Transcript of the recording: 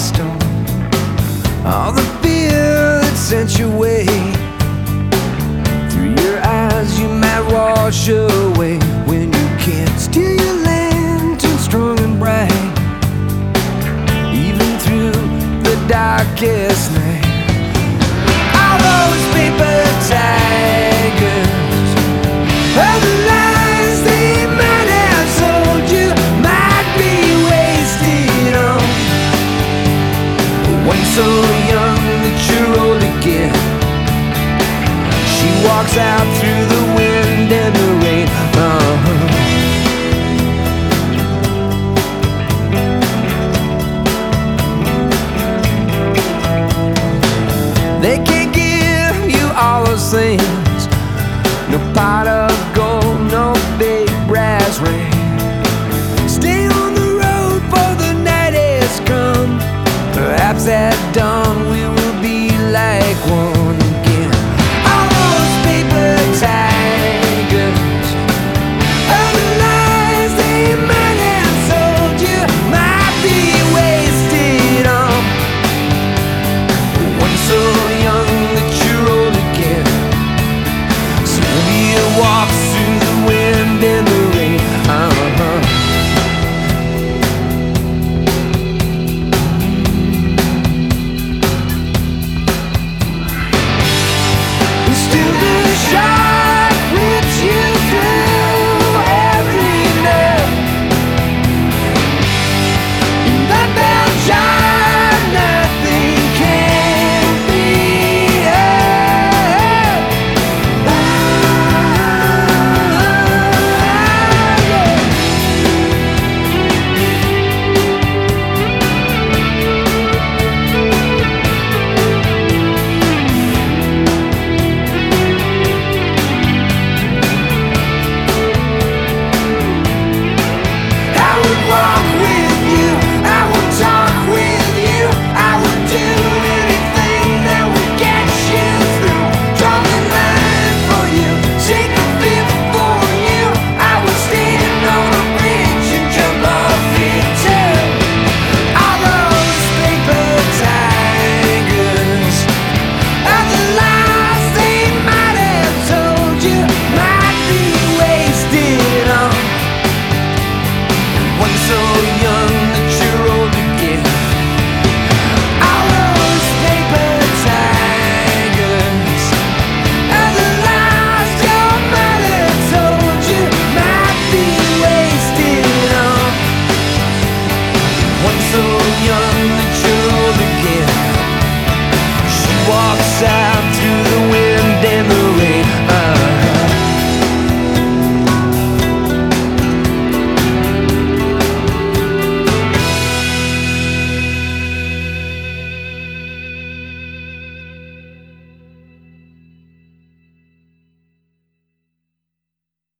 stone. All the fear that sent your way, through your eyes you might wash away. When you can't steal your lantern strong and bright, even through the darkest night. All those paper tigers, all the lies they might have sold you, might be wasted on one so young that you're old again. She walks out through the wind and the rain. They can't give you all those things, no pot of gold, no big brass ring. Stay on the road for the night has come. Perhaps at dawn we will be like one again. All those paper tigers, all the lies they might have sold you, might be wasted on one so young that you're old again. Sylvia walks through the wind and the rain. Still the shark rips you through every nerve. That bell jar, nothing can be heard. I would walk with you, I would talk with you, I would do anything that would get you through. Draw the line for you, take a fifth for you. I would stand on a bridge and jump off it too. All those paper tigers, all the lies they might have told you, might be wasted on one so